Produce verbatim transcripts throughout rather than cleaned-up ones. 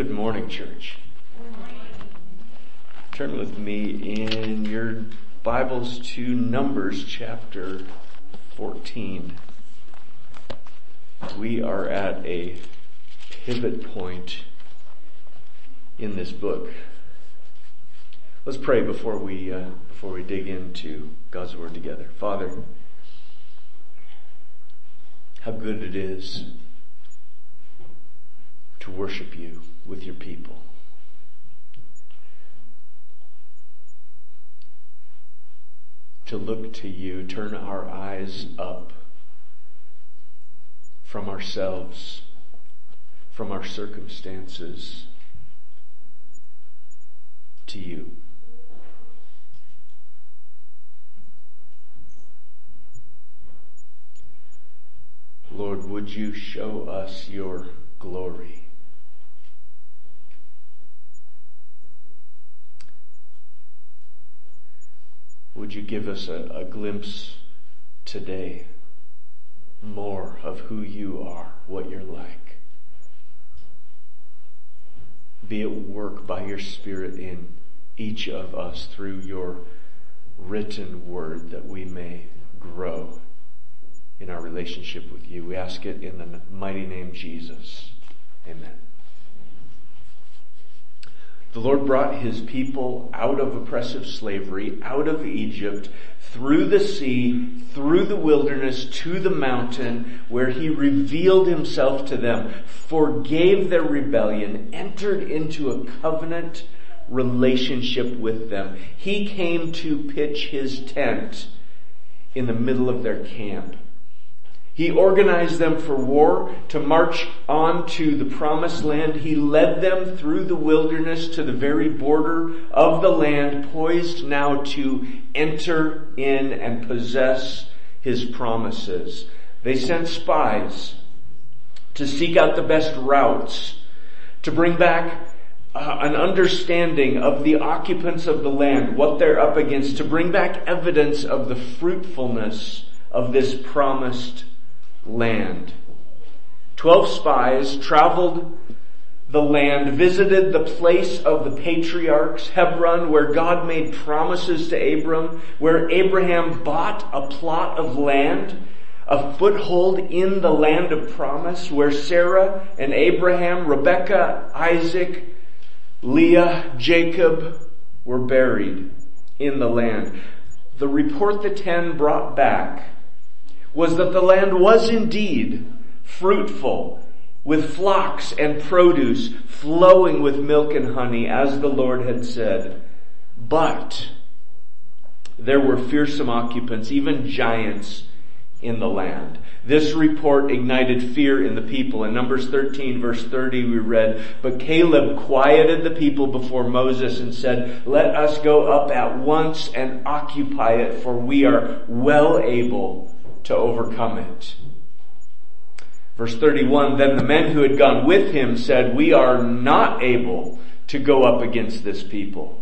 Good morning, church. Turn with me in your Bibles to Numbers chapter fourteen. We are at a pivot point in this book. Let's pray before we uh, before we dig into God's Word together. Father, how good it is to worship you with your people. To look to you, turn our eyes up from ourselves, from our circumstances, to you. Lord, would you show us your glory? Would you give us a, a glimpse today more of who you are, what you're like? Be at work by your Spirit in each of us through your written word, that we may grow in our relationship with you. We ask it in the mighty name of Jesus. Amen. The Lord brought his people out of oppressive slavery, out of Egypt, through the sea, through the wilderness, to the mountain, where he revealed himself to them, forgave their rebellion, entered into a covenant relationship with them. He came to pitch his tent in the middle of their camp. He organized them for war, to march on to the promised land. He led them through the wilderness to the very border of the land, poised now to enter in and possess his promises. They sent spies to seek out the best routes, to bring back uh, an understanding of the occupants of the land, what they're up against, to bring back evidence of the fruitfulness of this promised land. Twelve spies traveled the land, visited the place of the patriarchs, Hebron, where God made promises to Abram, where Abraham bought a plot of land, a foothold in the land of promise, where Sarah and Abraham, Rebekah, Isaac, Leah, Jacob were buried in the land. The report the ten brought back was that the land was indeed fruitful, with flocks and produce flowing with milk and honey, as the Lord had said. But there were fearsome occupants, even giants, in the land. This report ignited fear in the people. In Numbers thirteen, verse thirty, we read, "But Caleb quieted the people before Moses and said, 'Let us go up at once and occupy it, for we are well able to overcome it.'" Verse thirty-one, "Then the men who had gone with him said, 'We are not able to go up against this people,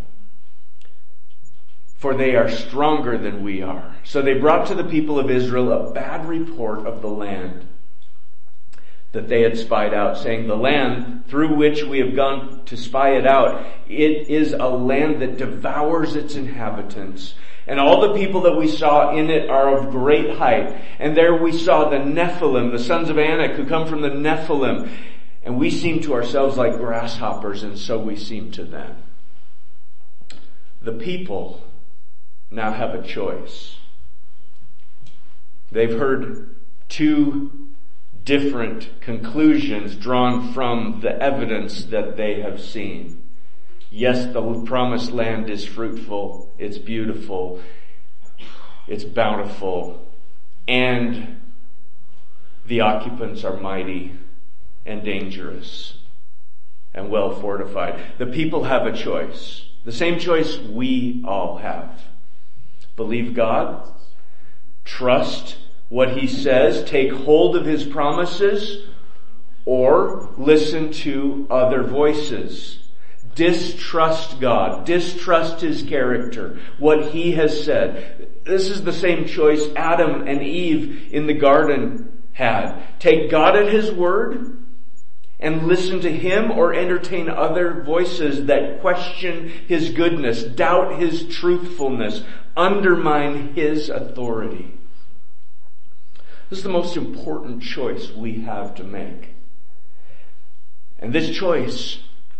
for they are stronger than we are.' So they brought to the people of Israel a bad report of the land that they had spied out, saying, 'The land through which we have gone to spy it out, it is a land that devours its inhabitants. And all the people that we saw in it are of great height. And there we saw the Nephilim, the sons of Anak, who come from the Nephilim. And we seem to ourselves like grasshoppers, and so we seem to them.'" The people now have a choice. They've heard two different conclusions drawn from the evidence that they have seen. Yes, the promised land is fruitful, it's beautiful, it's bountiful, and the occupants are mighty and dangerous and well fortified. The people have a choice, the same choice we all have. Believe God, trust what he says, take hold of his promises, or listen to other voices. Distrust God. Distrust his character, what he has said. This is the same choice Adam and Eve in the garden had. Take God at his word and listen to him or entertain other voices that question his goodness, doubt his truthfulness, undermine his authority? This is the most important choice we have to make. And this choice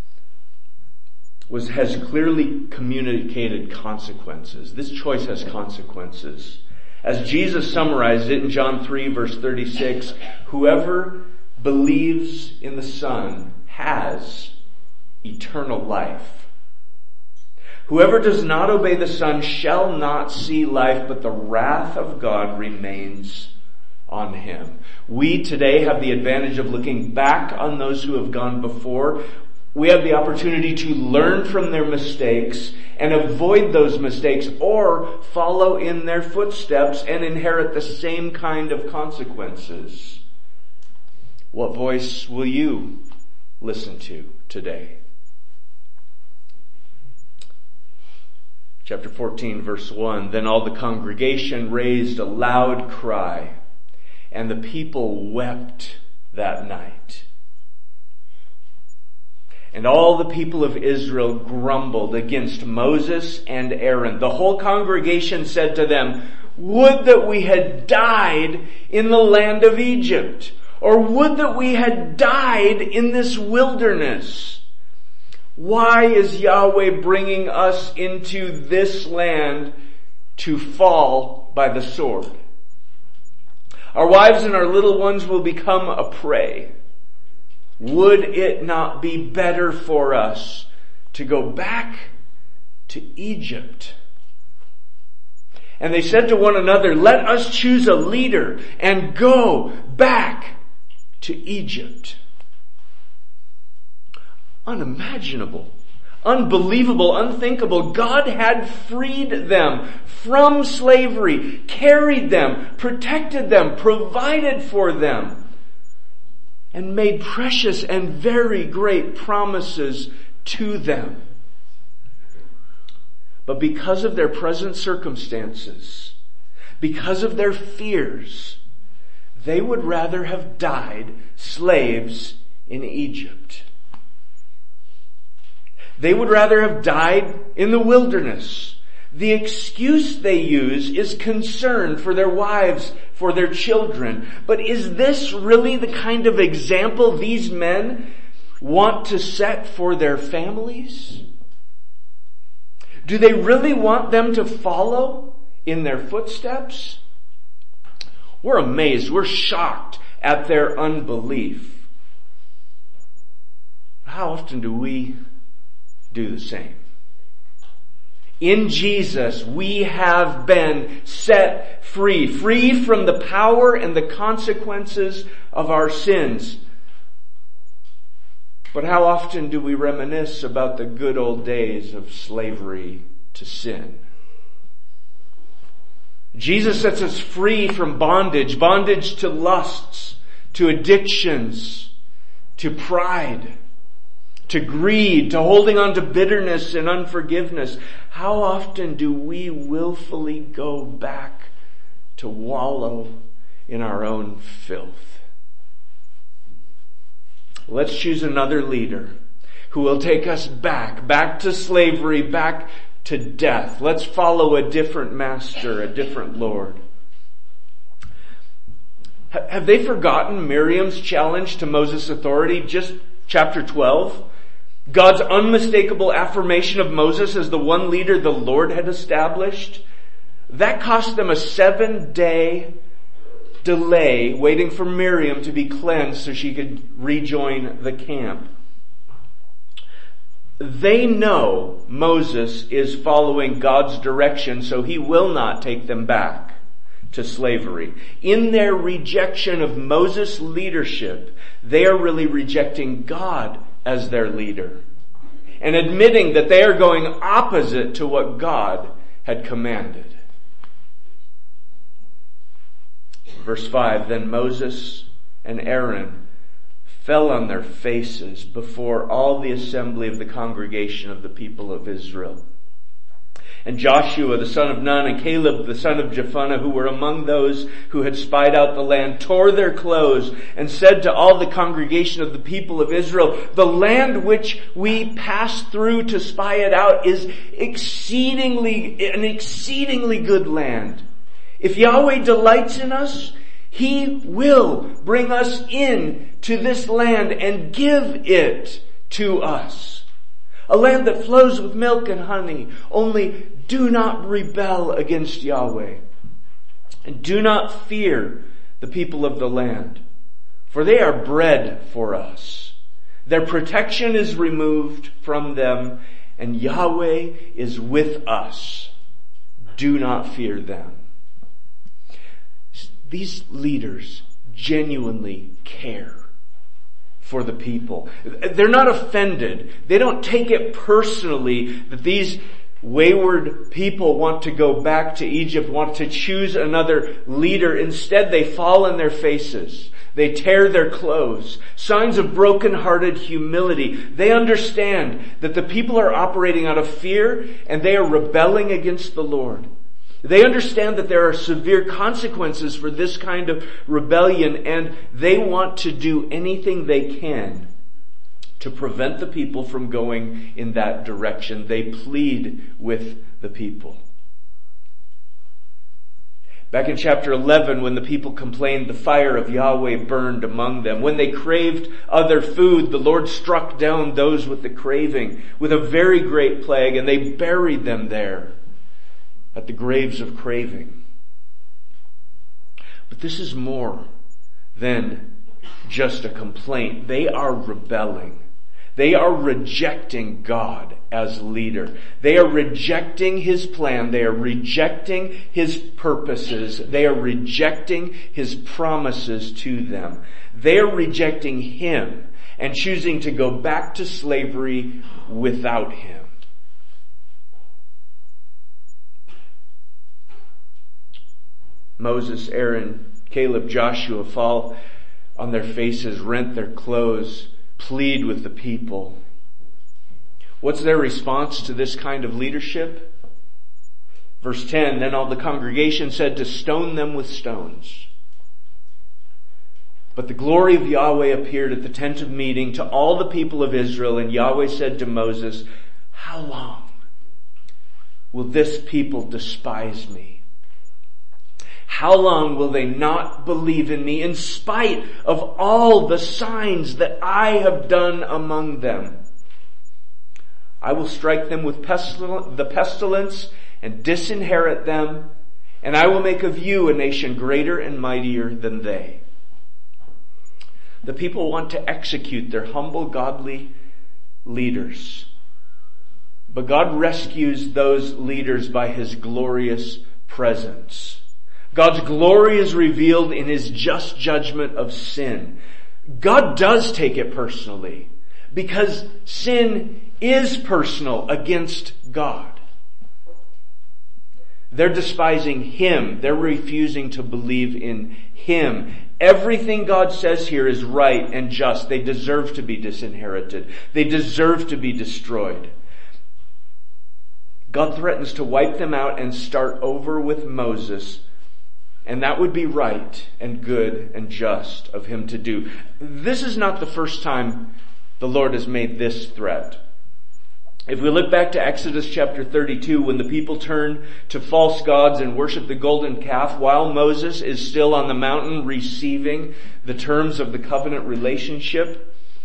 was, has clearly communicated consequences. This choice has consequences. As Jesus summarized it in John three verse thirty-six, whoever believes in the Son has eternal life. Whoever does not obey the Son shall not see life, but the wrath of God remains on him. We today have the advantage of looking back on those who have gone before. We have the opportunity to learn from their mistakes and avoid those mistakes, or follow in their footsteps and inherit the same kind of consequences. What voice will you listen to today? Chapter fourteen, verse one, then all the congregation raised a loud cry, and the people wept that night. And all the people of Israel grumbled against Moses and Aaron. The whole congregation said to them, would that we had died in the land of Egypt, or would that we had died in this wilderness. Why is Yahweh bringing us into this land to fall by the sword? Our wives and our little ones will become a prey. Would it not be better for us to go back to Egypt? And they said to one another, let us choose a leader and go back to Egypt. Unimaginable, unbelievable, unthinkable. God had freed them from slavery, carried them, protected them, provided for them, and made precious and very great promises to them. But because of their present circumstances, because of their fears, they would rather have died slaves in Egypt. They would rather have died in the wilderness. The excuse they use is concern for their wives, for their children. But is this really the kind of example these men want to set for their families? Do they really want them to follow in their footsteps? We're amazed, we're shocked at their unbelief. How often do we do the same? In Jesus, we have been set free, free from the power and the consequences of our sins. But how often do we reminisce about the good old days of slavery to sin? Jesus sets us free from bondage, bondage to lusts, to addictions, to pride, to greed, to holding on to bitterness and unforgiveness. How often do we willfully go back to wallow in our own filth? Let's choose another leader who will take us back, back to slavery, back to death. Let's follow a different master, a different Lord. Have they forgotten Miriam's challenge to Moses' authority? Just chapter twelve. God's unmistakable affirmation of Moses as the one leader the Lord had established. That cost them a seven day delay waiting for Miriam to be cleansed so she could rejoin the camp. They know Moses is following God's direction, so he will not take them back to slavery. In their rejection of Moses' leadership, they are really rejecting God as their leader and admitting that they are going opposite to what God had commanded. Verse five, then Moses and Aaron fell on their faces before all the assembly of the congregation of the people of Israel. And Joshua the son of Nun and Caleb the son of Jephunneh, who were among those who had spied out the land, tore their clothes and said to all the congregation of the people of Israel, the land which we passed through to spy it out is exceedingly, an exceedingly good land. If Yahweh delights in us, He will bring us in to this land and give it to us. A land that flows with milk and honey. Only do not rebel against Yahweh. And do not fear the people of the land, for they are bread for us. Their protection is removed from them, and Yahweh is with us. Do not fear them. These leaders genuinely care for the people. They're not offended. They don't take it personally that these wayward people want to go back to Egypt, want to choose another leader. Instead, they fall on their faces. They tear their clothes. Signs of broken-hearted humility. They understand that the people are operating out of fear and they are rebelling against the Lord. They understand that there are severe consequences for this kind of rebellion, and they want to do anything they can to prevent the people from going in that direction. They plead with the people. Back in chapter eleven, when the people complained, the fire of Yahweh burned among them. When they craved other food, the Lord struck down those with the craving with a very great plague, and they buried them there at the graves of craving. But this is more than just a complaint. They are rebelling. They are rejecting God as leader. They are rejecting His plan. They are rejecting His purposes. They are rejecting His promises to them. They are rejecting Him and choosing to go back to slavery without Him. Moses, Aaron, Caleb, Joshua fall on their faces, rent their clothes, plead with the people. What's their response to this kind of leadership? Verse ten, then all the congregation said to stone them with stones. But the glory of Yahweh appeared at the tent of meeting to all the people of Israel, and Yahweh said to Moses, how long will this people despise me? How long will they not believe in me in spite of all the signs that I have done among them? I will strike them with pestil- the pestilence and disinherit them, and I will make of you a nation greater and mightier than they. The people want to execute their humble, godly leaders. But God rescues those leaders by His glorious presence. God's glory is revealed in His just judgment of sin. God does take it personally because sin is personal against God. They're despising Him. They're refusing to believe in Him. Everything God says here is right and just. They deserve to be disinherited. They deserve to be destroyed. God threatens to wipe them out and start over with Moses. And that would be right and good and just of Him to do. This is not the first time the Lord has made this threat. If we look back to Exodus chapter thirty-two, when the people turn to false gods and worship the golden calf, while Moses is still on the mountain receiving the terms of the covenant relationship,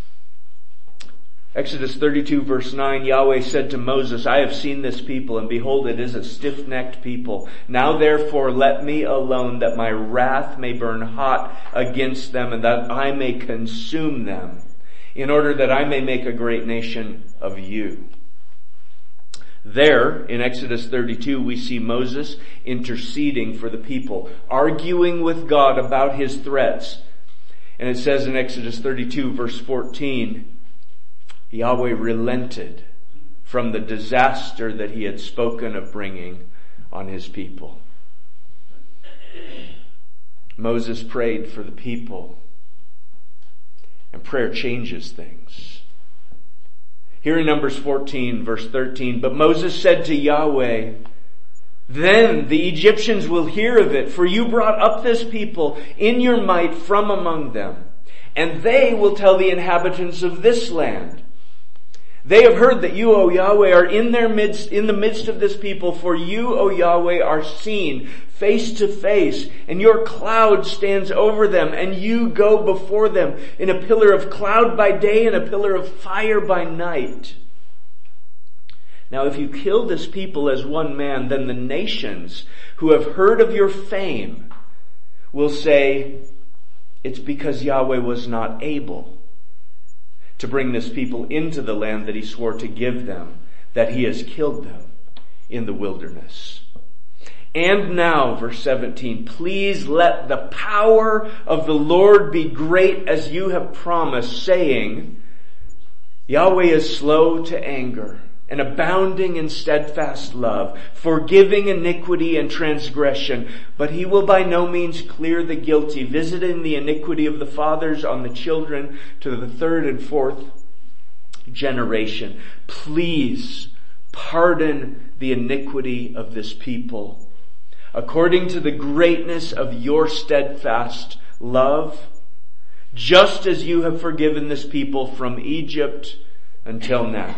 Exodus thirty-two verse nine, Yahweh said to Moses, I have seen this people, and behold, it is a stiff-necked people. Now therefore let me alone, that my wrath may burn hot against them, and that I may consume them, in order that I may make a great nation of you. There, in Exodus thirty-two, we see Moses interceding for the people, arguing with God about his threats. And it says in Exodus thirty-two verse fourteen, Yahweh relented from the disaster that He had spoken of bringing on His people. Moses prayed for the people, and prayer changes things. Here in Numbers fourteen, verse thirteen, but Moses said to Yahweh, then the Egyptians will hear of it, for you brought up this people in your might from among them, and they will tell the inhabitants of this land. They have heard that you, O Yahweh, are in their midst, in the midst of this people, for you, O Yahweh, are seen face to face, and your cloud stands over them, and you go before them in a pillar of cloud by day and a pillar of fire by night. Now if you kill this people as one man, then the nations who have heard of your fame will say, it's because Yahweh was not able to bring this people into the land that he swore to give them, that he has killed them in the wilderness. And now, verse seventeen, please let the power of the Lord be great as you have promised, saying, Yahweh is slow to anger and abounding in steadfast love, forgiving iniquity and transgression, but he will by no means clear the guilty, visiting the iniquity of the fathers on the children to the third and fourth generation. Please pardon the iniquity of this people, according to the greatness of your steadfast love, just as you have forgiven this people from Egypt until now.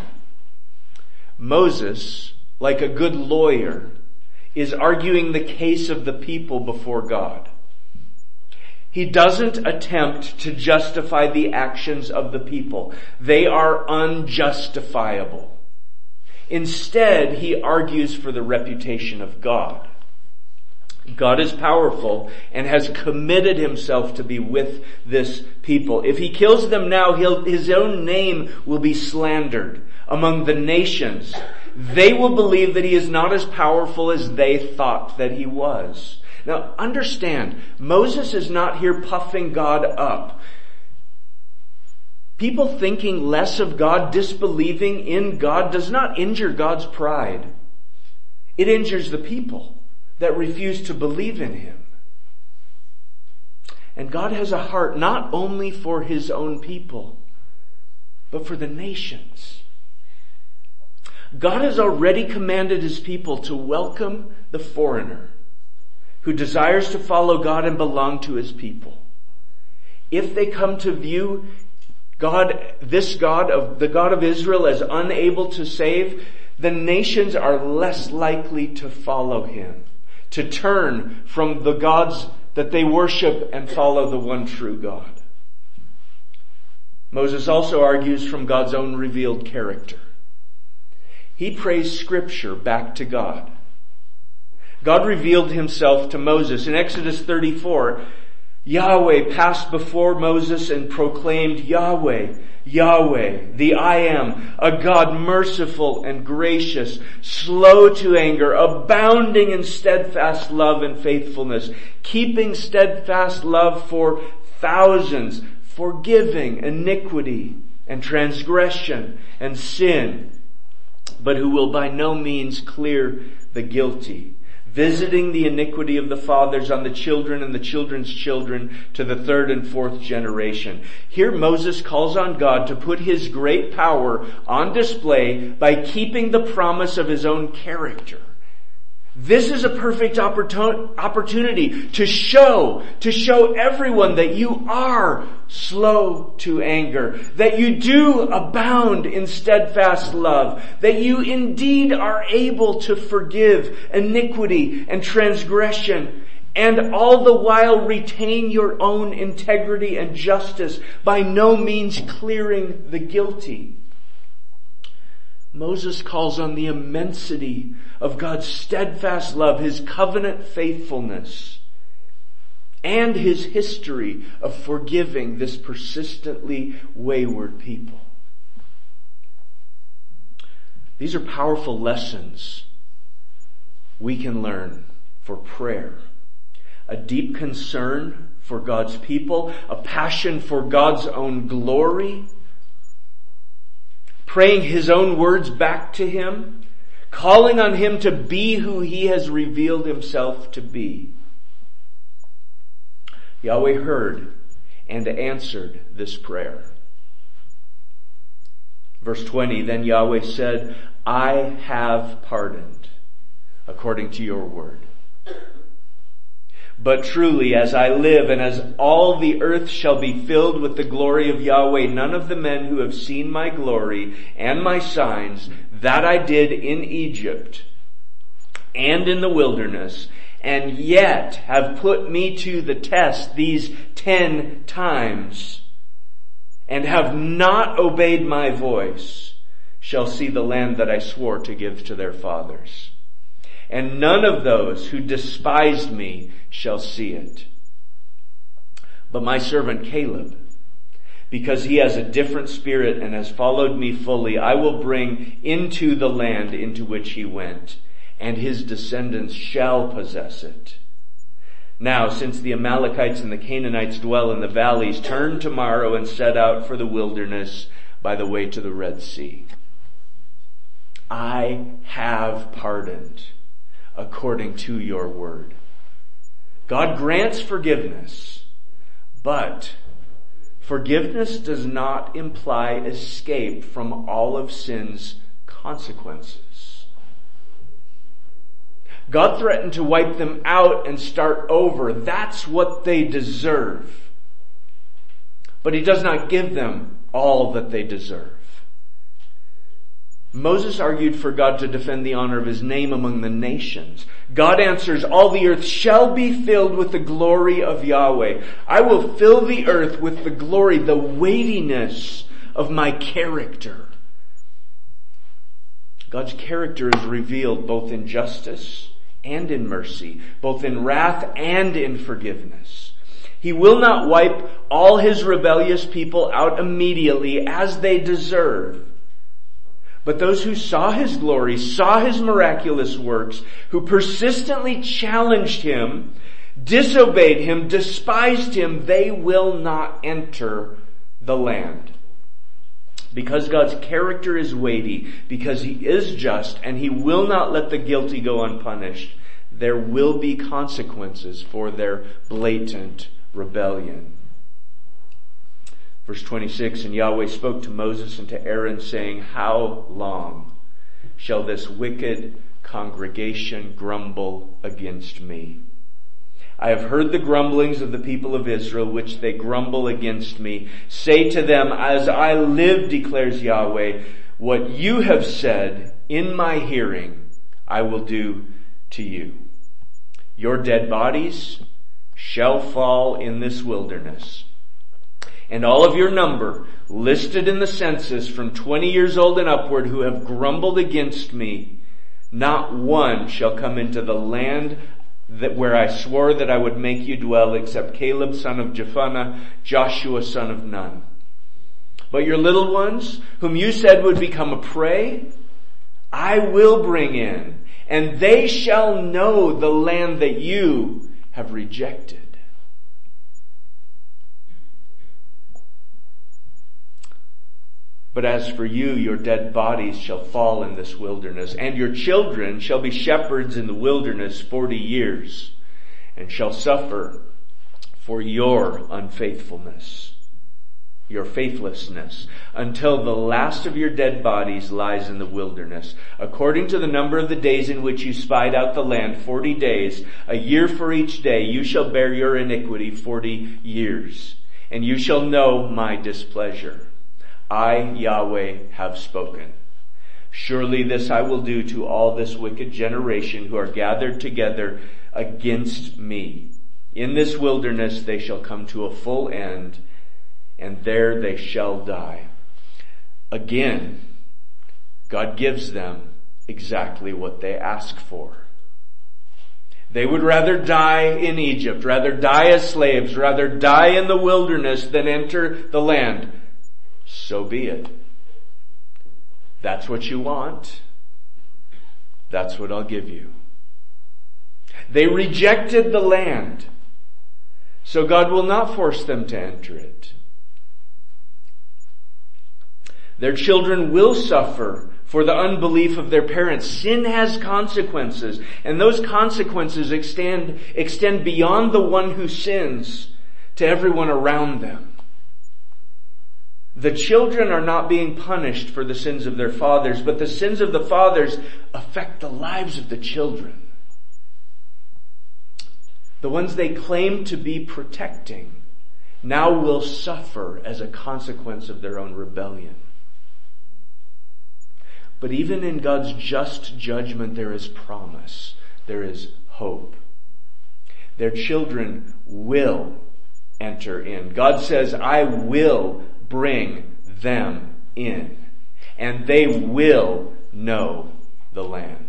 Moses, like a good lawyer, is arguing the case of the people before God. He doesn't attempt to justify the actions of the people. They are unjustifiable. Instead, he argues for the reputation of God. God is powerful and has committed himself to be with this people. If he kills them now, he'll, his own name will be slandered among the nations. They will believe that he is not as powerful as they thought that he was. Now understand, Moses is not here puffing God up. People thinking less of God, disbelieving in God, does not injure God's pride. It injures the people that refuse to believe in him. And God has a heart not only for his own people, but for the nations. God has already commanded his people to welcome the foreigner who desires to follow God and belong to his people. If they come to view God, this God of the God of Israel, as unable to save, the nations are less likely to follow him, to turn from the gods that they worship and follow the one true God. Moses also argues from God's own revealed character. He prays Scripture back to God. God revealed himself to Moses. In Exodus thirty-four, Yahweh passed before Moses and proclaimed, Yahweh, Yahweh, the I Am, a God merciful and gracious, slow to anger, abounding in steadfast love and faithfulness, keeping steadfast love for thousands, forgiving iniquity and transgression and sin, but who will by no means clear the guilty, visiting the iniquity of the fathers on the children and the children's children to the third and fourth generation. Here Moses calls on God to put his great power on display by keeping the promise of his own character. This is a perfect opportunity to show, to show everyone that you are slow to anger, that you do abound in steadfast love, that you indeed are able to forgive iniquity and transgression, and all the while retain your own integrity and justice, by no means clearing the guilty. Moses calls on the immensity of God's steadfast love, his covenant faithfulness, and his history of forgiving this persistently wayward people. These are powerful lessons we can learn for prayer. A deep concern for God's people, a passion for God's own glory, praying his own words back to him, calling on him to be who he has revealed himself to be. Yahweh heard and answered this prayer. Verse twenty, then Yahweh said, I have pardoned according to your word. But truly, as I live, and as all the earth shall be filled with the glory of Yahweh, none of the men who have seen my glory and my signs that I did in Egypt and in the wilderness, and yet have put me to the test these ten times, and have not obeyed my voice, shall see the land that I swore to give to their fathers. And none of those who despised me shall see it. But my servant Caleb, because he has a different spirit and has followed me fully, I will bring into the land into which he went, and his descendants shall possess it. Now, since the Amalekites and the Canaanites dwell in the valleys, turn tomorrow and set out for the wilderness by the way to the Red Sea. I have pardoned according to your word. God grants forgiveness, but forgiveness does not imply escape from all of sin's consequences. God threatened to wipe them out and start over. That's what they deserve. But he does not give them all that they deserve. Moses argued for God to defend the honor of his name among the nations. God answers, all the earth shall be filled with the glory of Yahweh. I will fill the earth with the glory, the weightiness of my character. God's character is revealed both in justice and in mercy, both in wrath and in forgiveness. He will not wipe all his rebellious people out immediately as they deserve. But those who saw his glory, saw his miraculous works, who persistently challenged him, disobeyed him, despised him, they will not enter the land. Because God's character is weighty, because he is just, and he will not let the guilty go unpunished, there will be consequences for their blatant rebellion. Verse twenty-six, and Yahweh spoke to Moses and to Aaron, saying, how long shall this wicked congregation grumble against me? I have heard the grumblings of the people of Israel, which they grumble against me. Say to them, as I live, declares Yahweh, what you have said in my hearing, I will do to you. Your dead bodies shall fall in this wilderness. And all of your number, listed in the census from twenty years old and upward, who have grumbled against me, not one shall come into the land that where I swore that I would make you dwell, except Caleb son of Jephunneh, Joshua son of Nun. But your little ones, whom you said would become a prey, I will bring in, and they shall know the land that you have rejected. But as for you, your dead bodies shall fall in this wilderness, and your children shall be shepherds in the wilderness forty years, and shall suffer for your unfaithfulness, your faithlessness, until the last of your dead bodies lies in the wilderness. According to the number of the days in which you spied out the land, forty days, a year for each day, you shall bear your iniquity forty years, and you shall know my displeasure. I, Yahweh, have spoken. Surely this I will do to all this wicked generation who are gathered together against me. In this wilderness they shall come to a full end, and there they shall die. Again, God gives them exactly what they ask for. They would rather die in Egypt, rather die as slaves, rather die in the wilderness than enter the land. So be it. That's what you want. That's what I'll give you. They rejected the land, so God will not force them to enter it. Their children will suffer for the unbelief of their parents. Sin has consequences, and those consequences extend, extend beyond the one who sins to everyone around them. The children are not being punished for the sins of their fathers, but the sins of the fathers affect the lives of the children. The ones they claim to be protecting now will suffer as a consequence of their own rebellion. But even in God's just judgment, there is promise. There is hope. Their children will enter in. God says, I will bring them in, and they will know the land.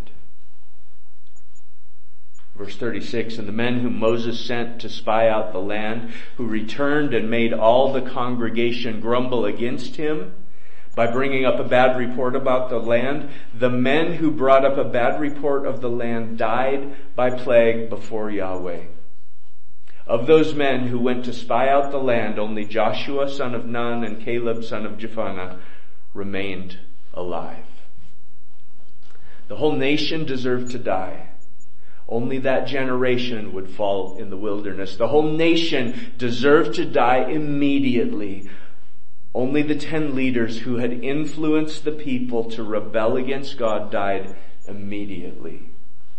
Verse thirty-six, and the men whom Moses sent to spy out the land, who returned and made all the congregation grumble against him by bringing up a bad report about the land, the men who brought up a bad report of the land died by plague before Yahweh. Of those men who went to spy out the land, only Joshua son of Nun and Caleb son of Jephunneh remained alive. The whole nation deserved to die. Only that generation would fall in the wilderness. The whole nation deserved to die immediately. Only the ten leaders who had influenced the people to rebel against God died immediately.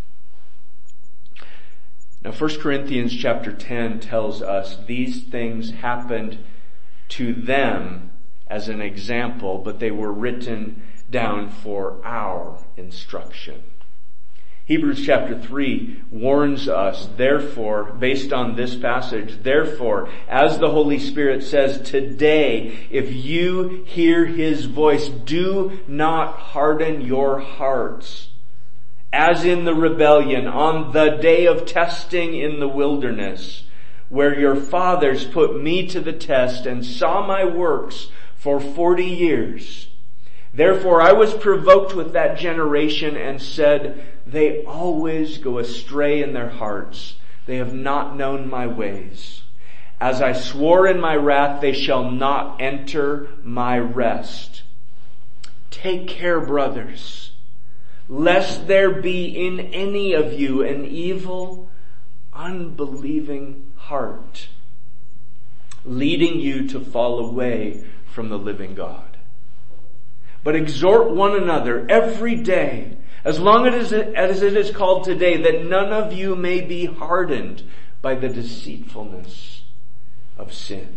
Now, First Corinthians chapter ten tells us these things happened to them as an example, but they were written down for our instruction. Hebrews chapter three warns us, therefore, based on this passage, therefore, as the Holy Spirit says today, if you hear His voice, do not harden your hearts, as in the rebellion on the day of testing in the wilderness, where your fathers put me to the test and saw my works for forty years. Therefore I was provoked with that generation and said, they always go astray in their hearts. They have not known my ways. As I swore in my wrath, they shall not enter my rest. Take care, brothers, lest there be in any of you an evil, unbelieving heart, leading you to fall away from the living God. But exhort one another every day, as long as it is called today, that none of you may be hardened by the deceitfulness of sin.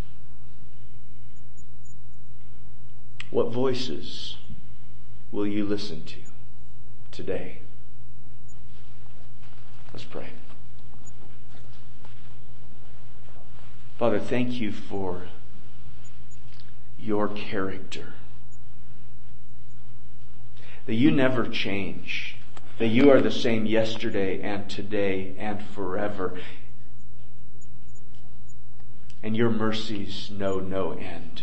What voices will you listen to today? Let's pray. Father, thank you for your character. That you never change. That you are the same yesterday and today and forever. And your mercies know no end.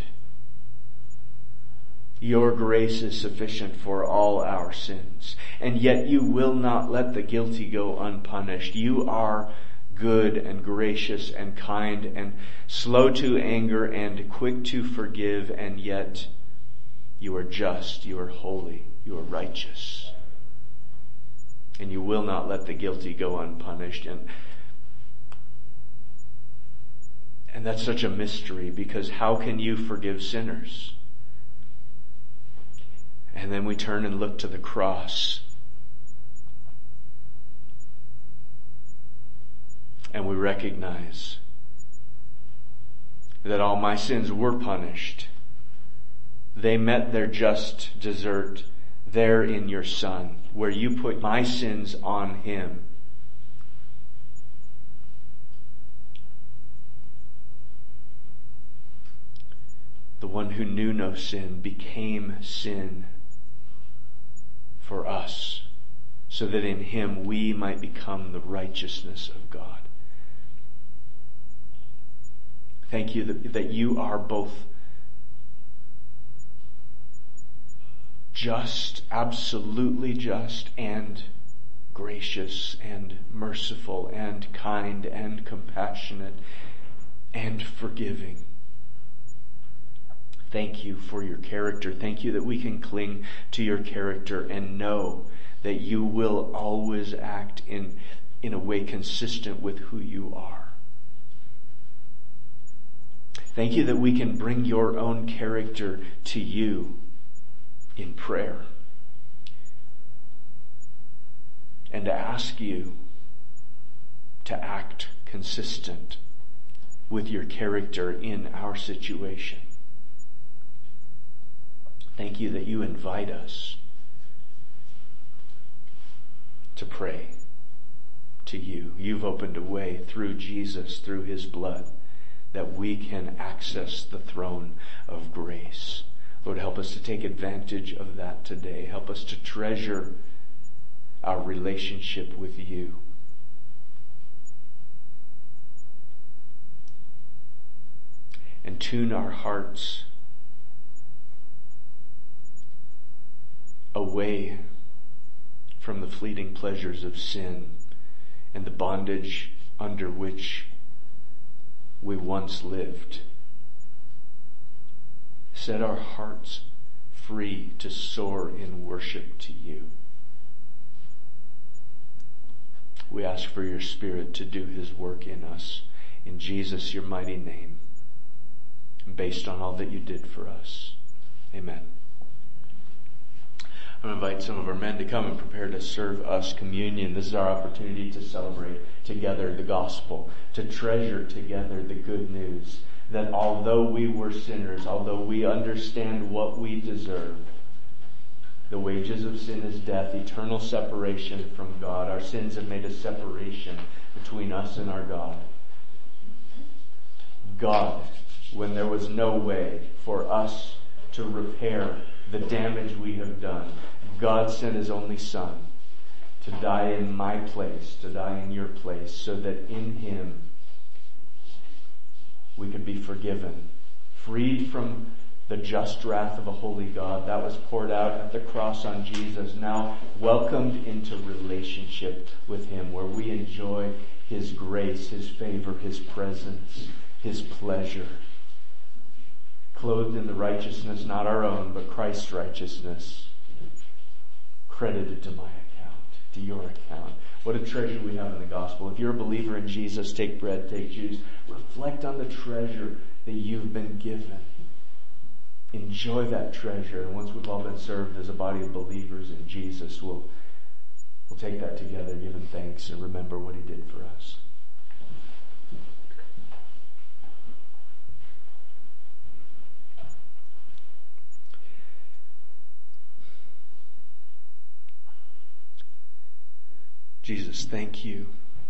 Your grace is sufficient for all our sins. And yet you will not let the guilty go unpunished. You are good and gracious and kind and slow to anger and quick to forgive, and yet you are just, you are holy, you are righteous. And you will not let the guilty go unpunished. And, and that's such a mystery, because how can you forgive sinners? And then we turn and look to the cross. And we recognize that all my sins were punished. They met their just desert there in your Son, where you put my sins on Him. The one who knew no sin became sin for us, so that in Him we might become the righteousness of God. Thank you that, that you are both just, absolutely just, and gracious, and merciful, and kind, and compassionate, and forgiving. Thank you for your character. Thank you that we can cling to your character and know that you will always act in, in a way consistent with who you are. Thank you that we can bring your own character to you in prayer and to ask you to act consistent with your character in our situation. Thank you that you invite us to pray to you. You've opened a way through Jesus, through his blood, that we can access the throne of grace. Lord, help us to take advantage of that today. Help us to treasure our relationship with you. And tune our hearts away from the fleeting pleasures of sin and the bondage under which we once lived. Set our hearts free to soar in worship to you. We ask for your Spirit to do his work in us. In Jesus, your mighty name, based on all that you did for us. Amen. I'm going to invite some of our men to come and prepare to serve us communion. This is our opportunity to celebrate together the gospel, to treasure together the good news that although we were sinners, although we understand what we deserve, the wages of sin is death, eternal separation from God. Our sins have made a separation between us and our God. God, when there was no way for us to repair the damage we have done, God sent his only Son to die in my place, to die in your place, so that in him we could be forgiven, freed from the just wrath of a holy God that was poured out at the cross on Jesus, now welcomed into relationship with him, where we enjoy his grace, his favor, his presence, his pleasure, clothed in the righteousness, not our own, but Christ's righteousness, credited to my account, to your account. What a treasure we have in the gospel. If you're a believer in Jesus, take bread, take juice. Reflect on the treasure that you've been given. Enjoy that treasure. And once we've all been served as a body of believers in Jesus, we'll, we'll take that together, give him thanks, and remember what he did for us. Jesus, thank you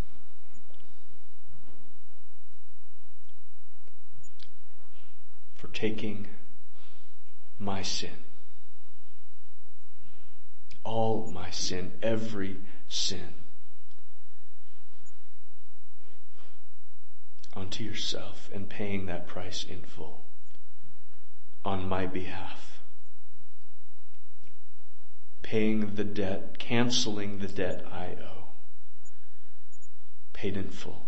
for taking my sin, all my sin, every sin, onto yourself and paying that price in full on my behalf. Paying the debt, canceling the debt I owe. Paid in full.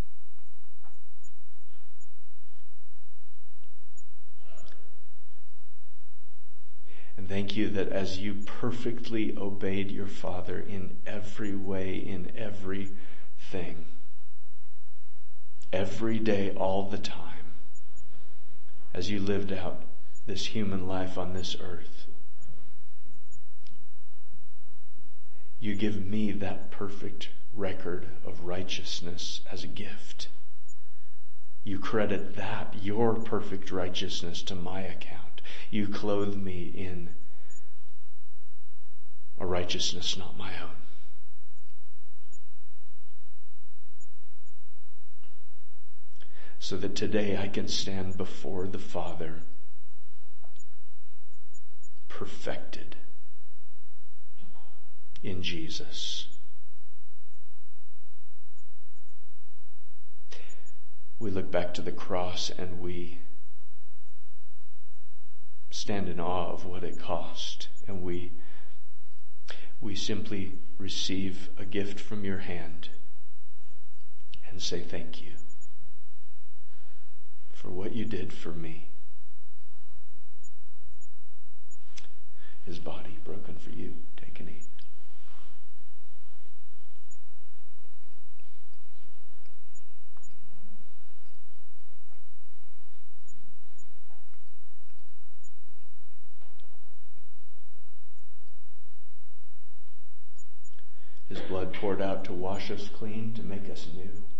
And thank you that as you perfectly obeyed your Father in every way, in everything, every day, all the time, as you lived out this human life on this earth, you give me that perfect record of righteousness as a gift. You credit that, your perfect righteousness, to my account. You clothe me in a righteousness not my own. So that today I can stand before the Father perfected in Jesus. We look back to the cross and we stand in awe of what it cost, and we we simply receive a gift from your hand and say thank you for what you did for me. His body broken for you. Take and eat. His blood poured out to wash us clean, to make us new.